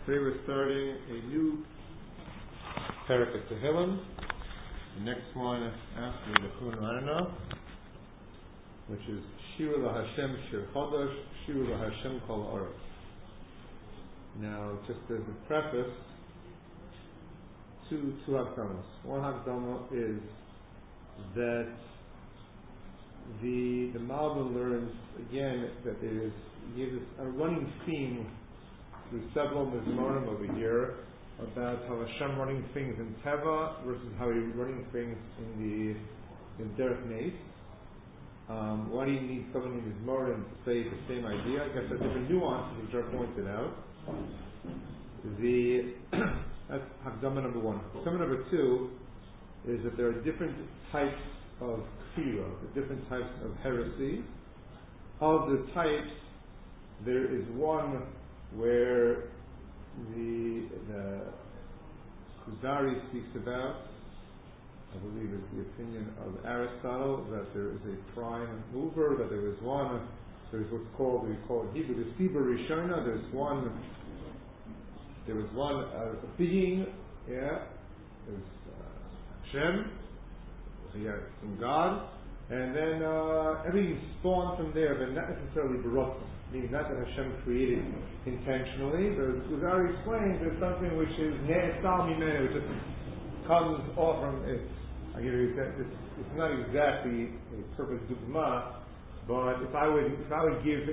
Today we're starting a new parak of Tehillim. The next one after the Chun Arana, which is Shir LaHashem Shir Chodosh, Shir LaHashem Kol Ha'aretz. Now, just as a preface, two Hakdamas. One Hakdama is that the Malbim learns again that there gives a running theme through several Mizmorim over here about how Hashem running things in Teva versus how He's running things in Derech Neis. Why do you need so many Mizmorim to say the same idea? I guess there are different nuances which are pointed out. That's Hakdama number one. Hakdama number two is that there are different types of kfira, different types of heresy. Of the types, there is one where the Kuzari speaks about, I believe is the opinion of Aristotle, that there is a prime mover, that there is one, there's what's called, we call it Hebrew, the Sibur Rishona, there was one being, there's Hashem, from God, and then everything spawned from there, but not necessarily Baruch, meaning not that Hashem created intentionally, but as Kuzari explains, there's something which is Ne'esal Mimenu, which just comes off from it. I give you it's not exactly a perfect dugma, but if I would give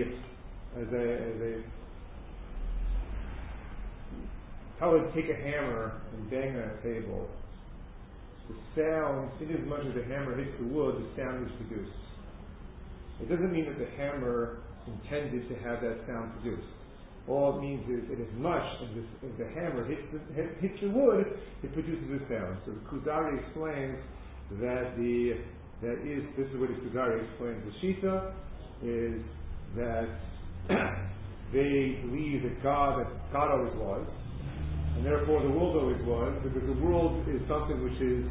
if I would take a hammer and bang on a table, the sound, in as much as the hammer hits the wood, the sound is produced. It doesn't mean that the hammer intended to have that sound produced. All it means is, in as much as the hammer hits the wood, it produces a sound. So the Kuzari explains that this is what the Kuzari explains. The Shita is that they believe that God always was, and therefore the world always was, because the world is something which is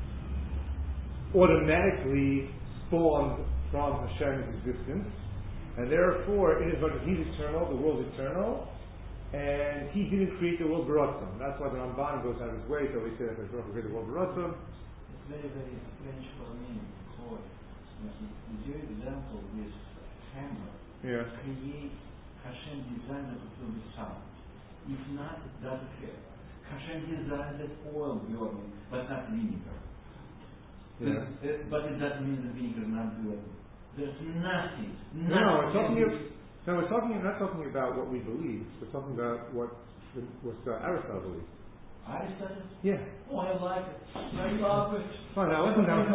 automatically spawned from Hashem's existence, and therefore, in as much as He's eternal, the world is eternal, and He didn't create the world b'ratzon. That's why the Ramban goes out of his way to always say that Hashem created the world b'ratzon. It's very, very strange for me, because the example is hammer. Yeah. Create Hashem designed it to be sound. If not, it doesn't fit. Hashem designed it oil burning, but not vinegar. Yeah. But it doesn't mean the vinegar is not good. There's nothing. No, we're not talking about what we believe. We're talking about what Aristotle believes. Aristotle? Yeah. Oh, I like it. I love it. No, I wasn't. No.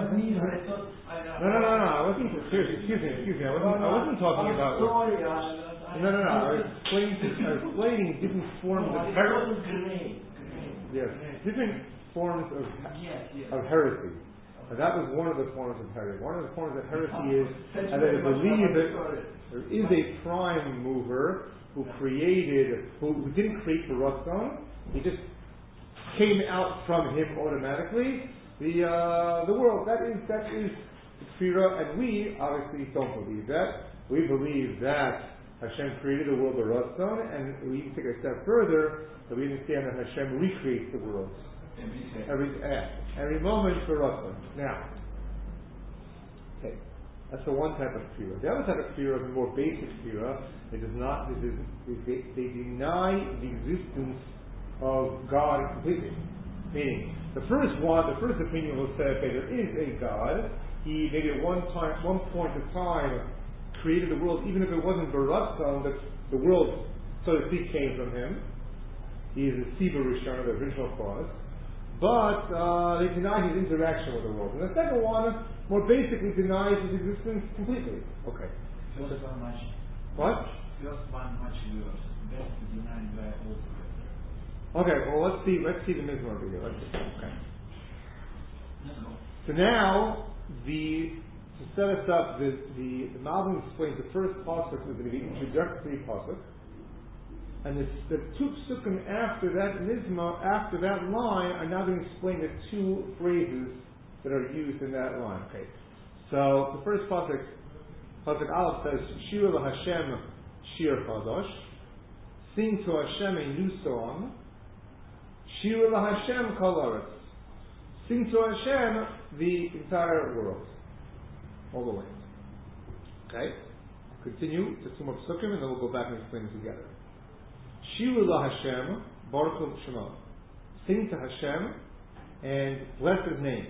I wasn't. Excuse me. I wasn't talking about. Sorry. No. I was explaining different forms of heresy. Yes, different forms of heresy. And that was one of the forms of heresy. One of the forms of heresy is that they believe that there is a prime mover who didn't create the Ratzon. He just came out from him automatically. The world, that is Kfira, and we obviously don't believe that. We believe that Hashem created the world by Ratzon, and we take a step further, that we understand that Hashem recreates the world. Every moment for Ratzon. Now, okay, that's the one type of Kfira. The other type of Kfira is a more basic Kfira. They deny the existence of God completely. Meaning, the first opinion will say, okay, there is a God. He maybe at one point in time created the world, even if it wasn't Baratzon, that the world, so to speak, came from him. He is the Sibur Rishon, the original cause. But they deny his interaction with the world. And the second one more basically denies his existence completely. Okay. Just one much. What? Just one much worse. Best to deny by all. Okay, well let's see the Mizmor over here. Okay. So now to set us up, the Malbim explains the first pasuk is going to be introductory pasuk, and the two psukim after that Mizmor, after that line, are now going to explain the two phrases that are used in that line. Okay, so the first pasuk Aleph says Shir LaHashem Shir Chodosh. Sing to Hashem a new song. Shir LaHashem Kol Haaretz. Sing to Hashem the entire world. All the way. Okay? Continue to Tumah Psukim and then we'll go back and explain it together. Shir LaHashem Baruch Hu Shema. Sing to Hashem and bless His name.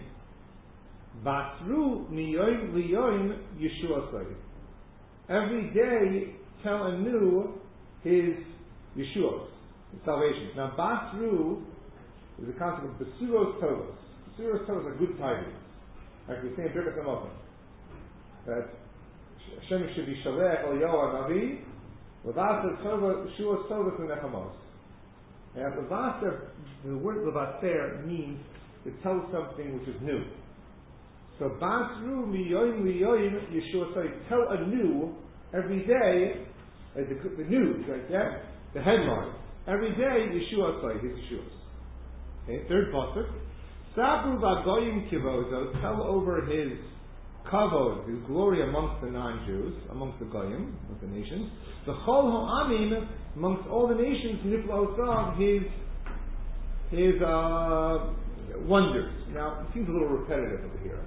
Basru miyoim liyoim Yeshua. Every day tell anew His Yeshua, His salvation. Now Basru is the concept of Besuros Tovos. Besuros Tovos are good tidings. Like we say in Birkat HaMazon, that Hashem should be Shalech El Yoah Navi, Levaser Tovos, Yeshua Tovos and Nechamos. And Levaser, the word Levaser means to tell something which is new. So Basru miyoim liyoim Yeshua Tzai. Tell anew every day the news, right there, the headline. Every day Yeshua Tzai, His Yeshuas. Okay, third pasuk. Sabru v'agoyim kivozo. Tell over His kavod, His glory amongst the non-Jews, amongst the goyim, amongst the nations. The chol ha'amim, amongst all the nations, niflaosav, His wonders. Now it seems a little repetitive over here.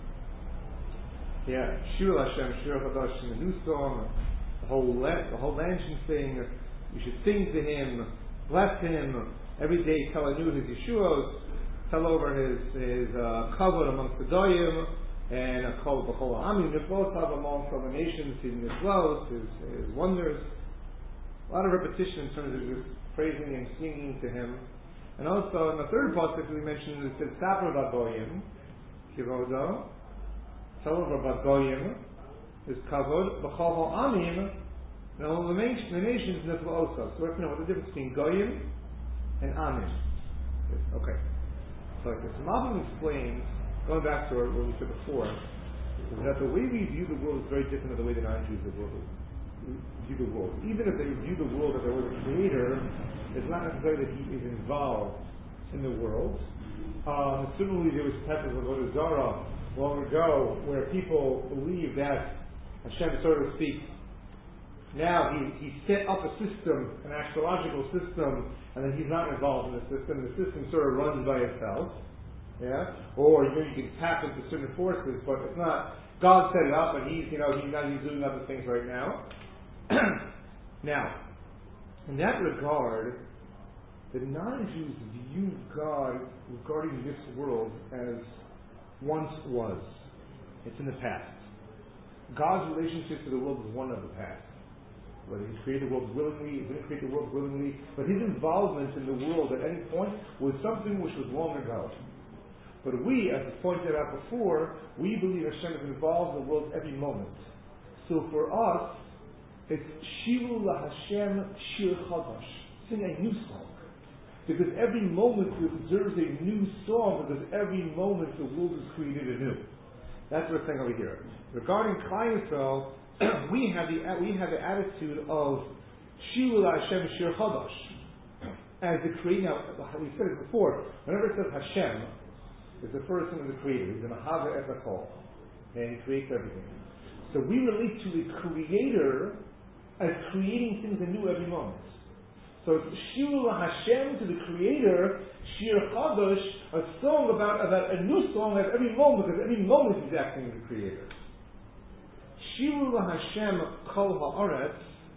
Yeah, Shir Hashem, Shir Chadash, the new song, the whole land should sing. You should sing to Him, bless Him. Every day tell anew His Yeshuos, tell over His kavod amongst the goyim, and kol b'chol ha'amim niflosav amongst all the nations, His niflos, His wonders. A lot of repetition in terms of just praising and singing to Him. And also in the third pasuk we mentioned it says Sapra v'agoyim kivodo. Tell over about Goyim, His kavod, b'chol ha'amim, and all the nations niflo osav. So we have to know what the difference between Goyim and Amim is. Okay. So like this, Malbim explains, going back to what we said before, is that the way we view the world is very different than the way the non-Jews view the world. Even if they view the world as there was a creator, it's not necessarily that He is involved in the world. Similarly, there was type of Avodah Zarah long ago where people believe that Hashem, so to speak, now he set up a system, an astrological system, and then He's not involved in the system. The system sort of runs by itself. Yeah? Or you can tap into certain forces, but it's not God set it up and He's doing other things right now. Now, in that regard, the non-Jews view God regarding this world as once was. It's in the past. God's relationship to the world is one of the past. Whether He created the world willingly, He didn't create the world willingly, but His involvement in the world at any point was something which was long ago. But we, as I pointed out before, we believe Hashem is involved in the world every moment. So for us, it's Shiru LaHashem Shir Chadash. Sing a new song. Because every moment deserves a new song, because every moment the world is created anew. That's what we're saying over here. Regarding Klal Yisrael, we have the attitude of Shiru LaHashem Shir Chadash. As the creator. Now, we said it before, whenever it says Hashem, it's the first name of the creator. He's an Ahava et Hakol. And He creates everything. So we relate to the creator as creating things anew every moment. So it's Shiru LaHashem, to the Creator, Shir Chadash, a song about a new song at every moment, because every moment He's acting as the Creator. Shiru LaHashem Kol Haaretz.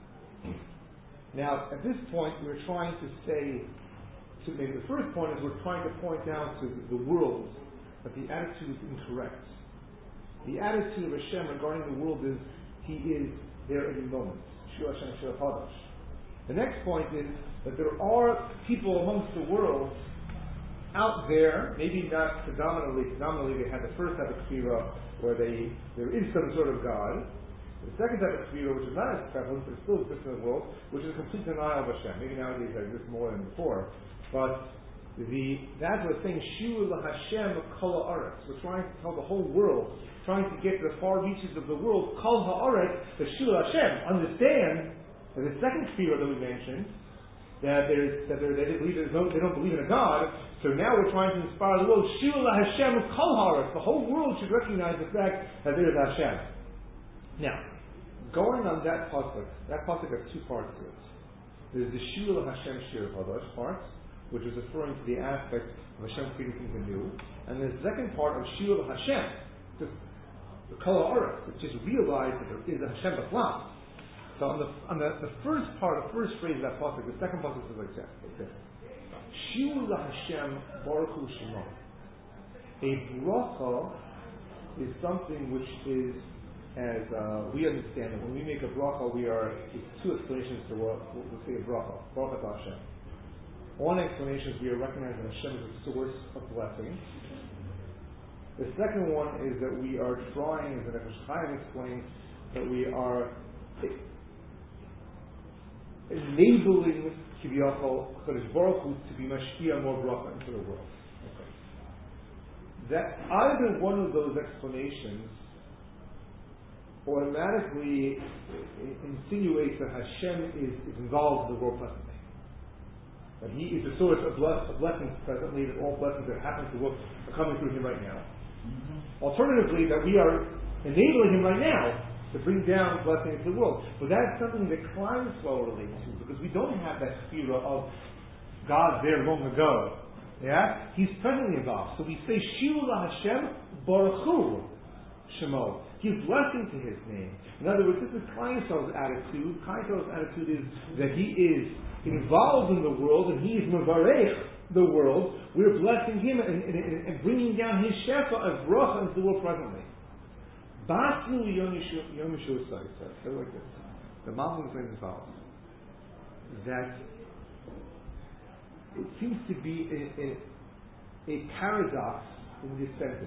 Now, at this point, we're trying to say, maybe the first point is we're trying to point out to the world that the attitude is incorrect. The attitude of Hashem regarding the world is He is there every moment. Shiru Hashem Shir Chadash. The next point is that there are people amongst the world out there, maybe not predominantly they had the first type of kfira where there is some sort of God. The second type of kfira, which is not as prevalent, but still exists in the world, which is a complete denial of Hashem. Maybe nowadays there exists more than before. But that's what we're saying, Shiru LaHashem Kol Haaretz. We're trying to tell the whole world, trying to get to the far reaches of the world, Kol Haaretz, the Shiru LaHashem. Understand that the second kfira that we mentioned, they don't believe in a God. So now we're trying to inspire the world. Shiru LaHashem Kol Haaretz. The whole world should recognize the fact that there is Hashem. Now, going on that pasuk has two parts to it. There's the Shul Hashem Shir Chadash part, which is referring to the aspect of Hashem creating things anew. And the second part of Shul Hashem, just the Kol Ha'aretz, which just realized that there is a Hashem B'Chlam. So on the first part, the first phrase of that pasuk, the second pasuk is like this: Shul Hashem Baruch Hu Shemo. A bracha is something which is, as we understand it, when we make a bracha, it's two explanations to what we say a bracha. Baruch Atah Hashem. One explanation is we are recognizing Hashem as a source of blessing. The second one is that we are trying, as the Nefesh Chaim explains, that we are enabling Kiviyachol Chodesh Baruch Hu to be mashkiach more bracha into the world. Okay. That either one of those explanations automatically insinuates that Hashem is involved in the world presently. That He is the source of blessings presently, that all blessings that happen to work are coming through Him right now. Mm-hmm. Alternatively, that we are enabling Him right now to bring down blessing into the world. But that's something that Klal Yisrael relates to, because we don't have that sphere of God there long ago. Yeah? He's presently involved. So we say, Shul Hashem Baruch Hu Shemo. Give blessing to His name. In other words, this is Klal Yisrael's attitude. Klal Yisrael's attitude is that He is involved in the world and He is Mevarech the world. We're blessing Him and bringing down His Shefa as bracha into the world presently. Basnu Yom Yeshua says like this. The Malbim says as follows: that it seems to be a paradox in this sentence,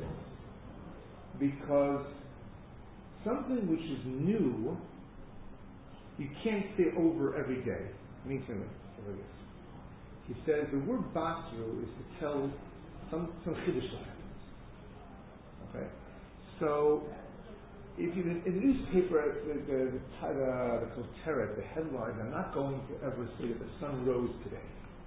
because something which is new, you can't say over every day. Means like this. He says the word Basru is to tell some chiddush that happens. Okay, so if you in the newspaper, the koteret, the headline, I'm not going to ever say that the sun rose today,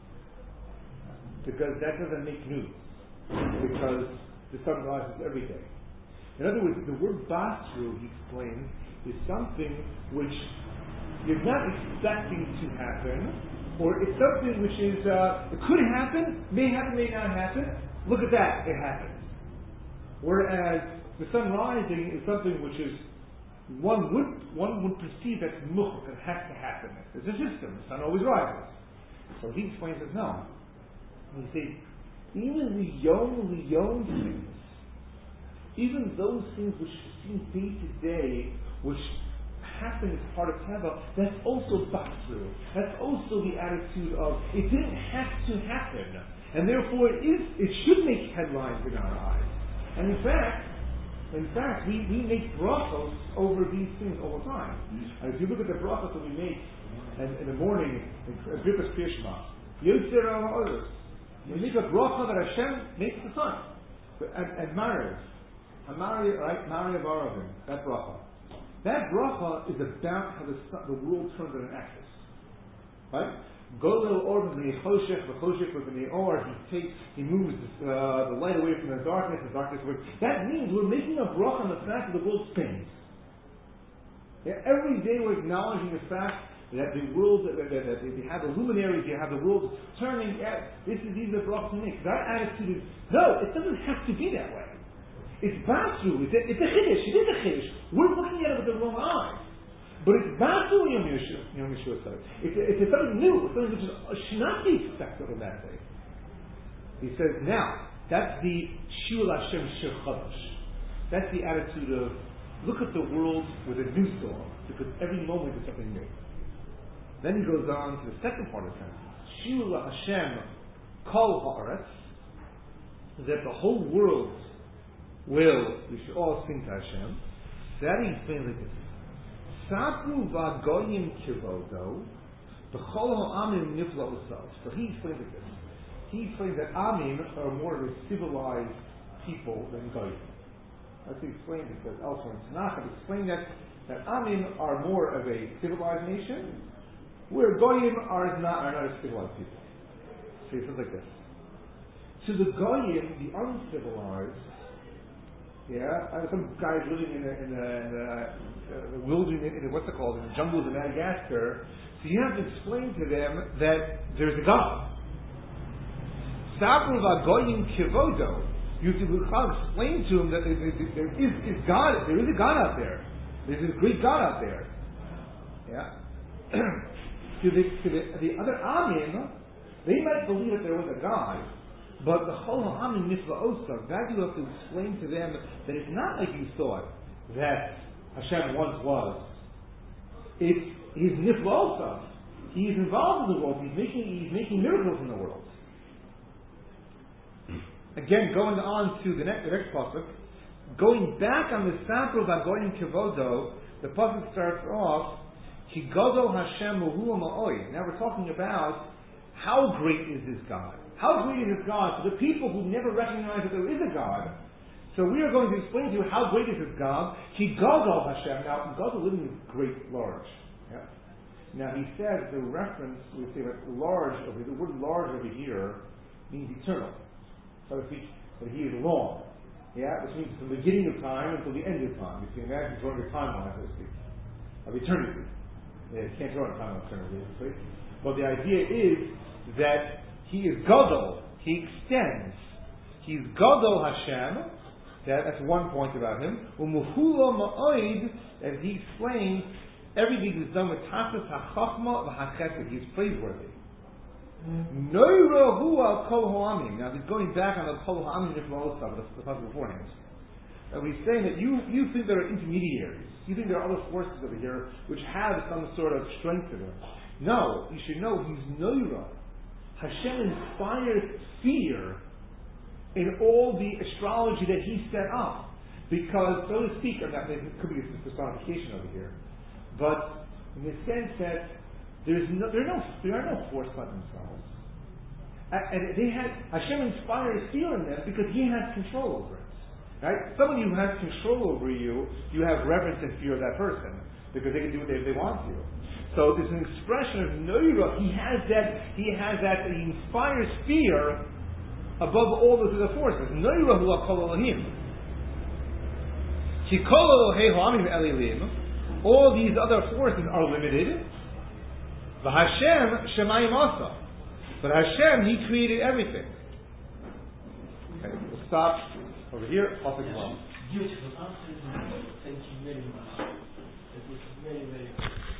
because that doesn't make news, because the sun rises every day. In other words, the word Basru, he explains, is something which you're not expecting to happen, or it's something which is it could happen, may happen, may not happen. Look at that, it happened. Whereas the sun rising is something which is one would perceive as much, it has to happen. There's a system. The sun always rises. So he explains it. No, he says even the young things, even those things which seem day to day, which happen as part of Teva, that's also Basru. That's also the attitude of it didn't have to happen, and therefore it should make headlines in our eyes. And in fact, we make brachos over these things all the time. And if you look at the brachos that we make in the morning in Birkas Kriya Shema, Yotzer HaOros, we make a bracha that Hashem makes the sun. And Mariv, right? Mariv Aravim, that bracha. That bracha is about how the world turns on an axis. Right? Golel or v'nechoshech v'neor. He moves the light away from the darkness away. That means we're making a bracha on the fact that the world spins. Yeah, every day we're acknowledging the fact that the world, that you have the luminaries, you have the world turning. These are brachas we make. That attitude is, no, it doesn't have to be that way. It's Basru. It's a chiddush. It is a chiddush. We're looking at it with the wrong eyes. But it's Basru Yom Yeshua says. It's something new. It's something which is not be expected on that day. He says, now, that's the Shul Hashem Shir Chadash. That's the attitude of, look at the world with a new song, because every moment is something new. Then he goes on to the second part of the sentence. Shul Hashem Kol Ha'aretz, that the whole world we should all sing to Hashem. That he explains like this. Sapru v'agoyim kivodo, b'chol ha'amim nifla usav. So he explains like this. He explains that Amim are more of a civilized people than Goyim. That's what he explains. He says elsewhere in Tanakh, he explained that Amim are more of a civilized nation, where Goyim are not a civilized people. So he says like this. To the Goyim, the uncivilized, some guys living in the wilderness, in the jungles of Madagascar, So you have to explain to them that there's a God. Sabru v'agoyim kivodo. You have to explain to them that there is God. There is a God out there. There's a great God out there. Yeah. to the other Amim, they might believe that there was a God, but the whole Amim Nifla'osa, that you have to explain to them that it's not like you thought that Hashem once was. He's Nifla'osa. He's involved in the world. He's making miracles in the world. Again, going on to the next pasuk, going back on the Sapro Vagoyim Kivodo, the pasuk starts off, Ki Godol Hashem Uhu Ma'oi. Now we're talking about how great is this God? How great is this God to the people who never recognize that there is a God? So we are going to explain to you how great is this God. Ki Godol Hashem. Now, Godol literally means great, large. Yeah? Now he says the reference, we say like large over here, the word large over here means eternal. So to speak, that he is long. Yeah, which means from the beginning of time until the end of time. You can imagine drawing a timeline, so to speak, of eternity. Yeah, you can't draw a timeline of eternity, obviously. But the idea is that he is Gadol. He extends. He's Gadol Hashem. That's one point about him. Umuhulo Ma'oid, as he explains, everything is done with Tasas HaChachma v'HaChesed. He is praiseworthy. Noirahu Kol Ha'amim. Now he's going back on the Kol Ha'amim the passage beforehand. And he's saying that you think there are intermediaries. You think there are other forces over here which have some sort of strength to them. No, you should know he's Noira. Hashem inspires fear in all the astrology that he set up. Because, so to speak, and that it could be a personification over here, but in the sense that there are no force by themselves. And Hashem inspires fear in them because he has control over it. Right? Somebody who has control over you, you have reverence and fear of that person because they can do what they want to. So there's an expression of Noira. He has that, he inspires fear above all those other forces. Noira hu akol Elohim. Ki kol Elohei ha'amim elilim. All these other forces are limited. V'Hashem shemayim asa. But Hashem, he created everything. Okay, we'll stop over here. Beautiful answer. Thank you very much. It was very, very good.